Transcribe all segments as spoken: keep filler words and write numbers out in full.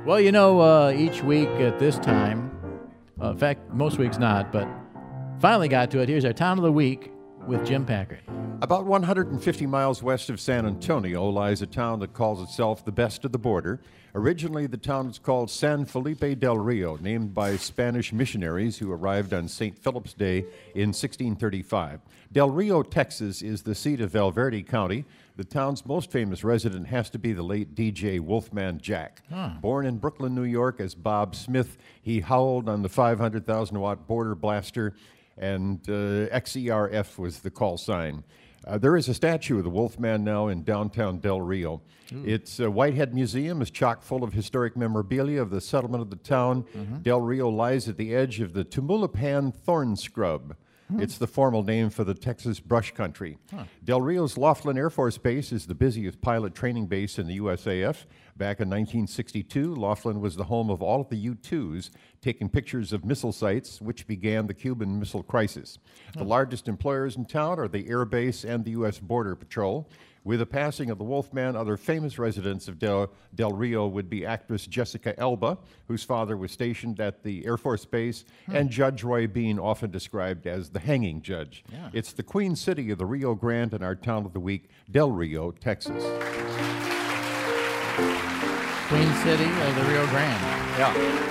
Well, you know, uh, each week at this time, uh, in fact, most weeks not, but finally got to it. Here's our Town of the Week with Jim Packard. About one hundred fifty miles west of San Antonio lies a town that calls itself the best of the border. Originally, the town was called San Felipe del Rio, named by Spanish missionaries who arrived on Saint Philip's Day in sixteen thirty-five. Del Rio, Texas, is the seat of Valverde County. The town's most famous resident has to be the late D J Wolfman Jack. Huh. Born in Brooklyn, New York as Bob Smith, he howled on the five hundred thousand watt border blaster, and uh, X E R F was the call sign. Uh, there is a statue of the Wolfman now in downtown Del Rio. Mm. Its uh, Whitehead Museum is chock full of historic memorabilia of the settlement of the town. Mm-hmm. Del Rio lies at the edge of the Tumulapan thorn scrub. Hmm. It's the formal name for the Texas brush country. Huh. Del Rio's Laughlin Air Force Base is the busiest pilot training base in the U S A F. Back in nineteen sixty-two, Laughlin was the home of all of the U twos, taking pictures of missile sites, which began the Cuban Missile Crisis. Hmm. The largest employers in town are the Air Base and the U S Border Patrol. With the passing of the Wolfman, other famous residents of Del, Del Rio would be actress Jessica Alba, whose father was stationed at the Air Force Base, hmm. and Judge Roy Bean, often described as the hanging judge. Yeah. It's the Queen City of the Rio Grande and our Town of the Week, Del Rio, Texas. Queen City of the Rio Grande. Yeah.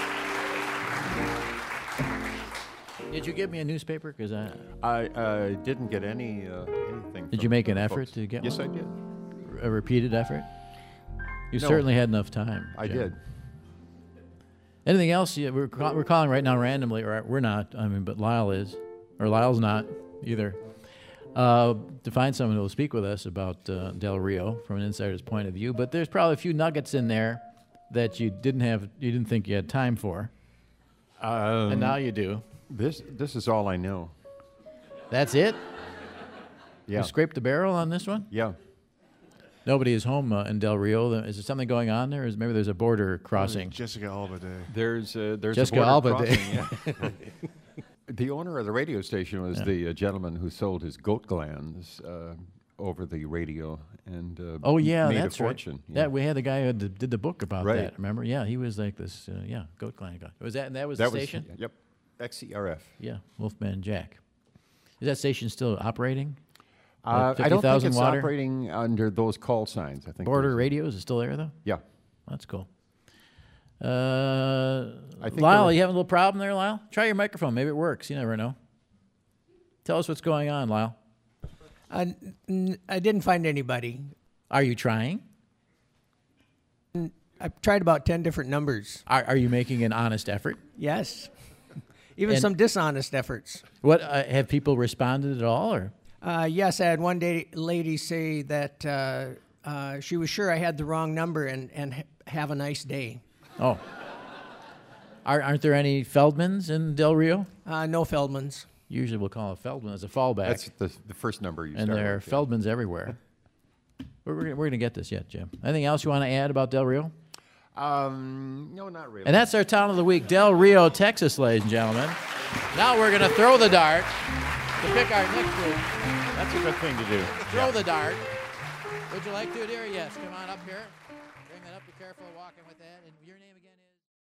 Did you give me a newspaper? Because I I uh, didn't get any uh, anything. Did you make an effort folks. to get yes, one? Yes, I did. A repeated effort? You no, certainly had enough time. I Jim. did. Anything else? You, we're, call, we're calling right now randomly, or we're not, I mean, but Lyle is. Or Lyle's not either. Uh, to find someone who will speak with us about uh, Del Rio from an insider's point of view. But there's probably a few nuggets in there that you didn't have, you didn't think you had time for. Um, and now you do. This this is all I know. That's it? Yeah. You scraped the barrel on this one? Yeah. Nobody is home uh, in Del Rio. Is there something going on there? Or is maybe there's a border crossing? Jessica Alba Day. There's uh, there's Jessica a border Alba crossing. Day. Yeah. The owner of the radio station was yeah. the uh, gentleman who sold his goat glands uh, over the radio and uh, oh yeah, made that's a fortune. Right. Yeah. That we had the guy who did, did the book about right. that. Remember? Yeah, he was like this. Uh, yeah, goat gland guy. Was that? And that was that the was, station. Yep. X E R F. Yeah, Wolfman Jack. Is that station still operating? Uh, I don't think it's water? operating under those call signs. I think Border Radio is it still there though? Yeah, that's cool. Uh, I think Lyle, you having a little problem there, Lyle? Try your microphone. Maybe it works. You never know. Tell us what's going on, Lyle. Uh, n- I didn't find anybody. Are you trying? N- I've tried about ten different numbers. Are, are you making an honest effort? Yes. Even and some dishonest efforts. What uh, have people responded at all, or? Uh, yes, I had one day lady say that uh, uh, she was sure I had the wrong number and, and ha- have a nice day. Oh. Are, aren't there any Feldmans in Del Rio? Uh, no Feldmans. Usually we'll call a Feldman as a fallback. That's the, the first number you and start there are with, yeah. Feldmans everywhere. We're, we're, we're going to get this yet, Jim. Anything else you want to add about Del Rio? Um, no, not really. And that's our Town of the Week, Del Rio, Texas, ladies and gentlemen. Now we're going to throw the dart to pick our next group. That's a good thing to do. Throw yeah. the dart. Would you like to, dear? Yes. Come on up here. Bring that up. Be careful walking with that. And your name again?